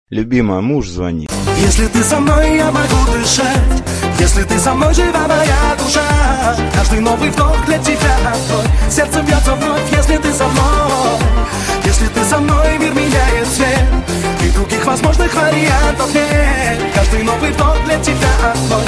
Любимая, муж звонит. Если ты со мной, я могу дышать. Если ты со мной, жива моя душа. Каждый новый вдох для тебя твой. Сердце бьется вновь, если ты со мной. Если ты со мной, мир меняет цвет. И других возможных вариантов нет. Каждый новый вдох для тебя твой.